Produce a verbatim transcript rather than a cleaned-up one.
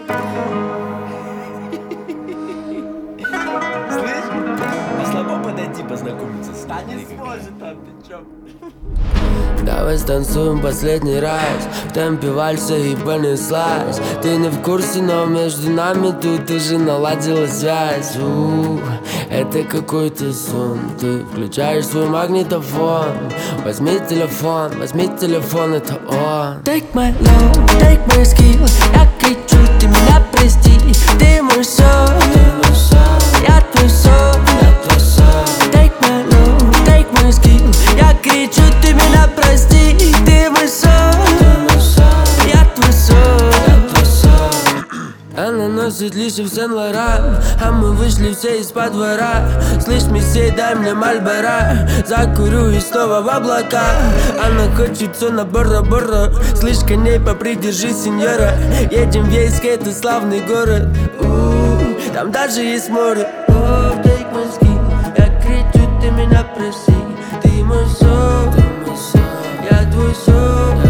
Слышь, а слабо подойти познакомиться с ней? Да не сможет там, ты чё? Давай станцуем последний раз, в темпе вальса и понеслась. Ты не в курсе, но между нами тут уже наладила связь. У-у-у, это какой-то сон. Ты включаешь свой магнитофон. Возьми телефон, возьми телефон, это он. Take my love, take my skill. Я кричу, ты меня прости. Ты мой сон, я твой сон. Take my love, take my skill. Я кричу, ты меня прости. Ты мой сон, я твой сон. Она носит лишь в Сен-Лоран, а мы вышли все из-под двора. Слышь, месье, дай мне Мальборо. Закурю и снова в облака. Она хочет все на Бора-Бора. Слышь, коней попридержи, сеньора. Едем в Ейск, это славный город. У-у-у, там даже есть море. Oh, take my skin. Я кричу, ты меня прости. Ты мой сон, я твой сон.